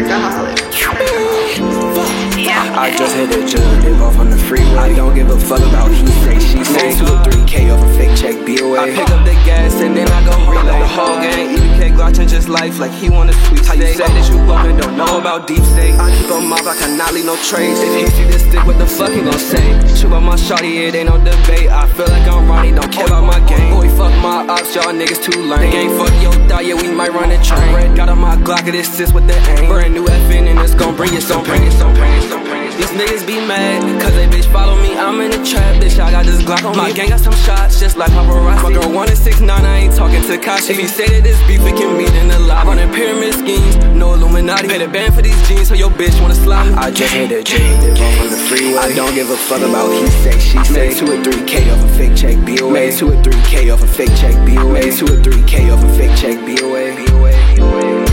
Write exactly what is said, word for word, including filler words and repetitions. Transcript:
workaholic. Yeah. I just hit the gym, live off on the freeway. I don't give a fuck about he say, she say. Two or three K off a fake check, be away. I pick up the gas and then I go reload. The whole gang, eat a cake, watching just life like he want a sweet steak. How you say that you up and don't know about deep state? I keep a mop, I cannot leave no trace. If he see this stick, what the fuck he gon' say? Shoot up my shawty, it ain't no debate. I feel like I'm Ronnie, don't care about my game. Boy, fuck my ops, y'all niggas too lame. They ain't fuck your thought, yeah, we might run a train. Red got on my Glock, it assists with the aim. Brand new F N and it's gon' bring you some pain, some pain, some pain. These niggas be mad, cause they bitch follow me, I'm in the trap, bitch, I got this Glock on me. My gang got some shots, just like paparazzi. My girl one and six nine, I ain't talking to Kashi. If he say that this beef, we can meet in the lobby. Running pyramid schemes, no Illuminati. Pay the band for these jeans, so your bitch wanna slide. I just hit the gym, live off on the freeway. I don't give a fuck about he say, she say. Two or three K off a fake check, be away. Two or three K off a fake check, be away. Two or three K off a fake check, be away. Be away, be away.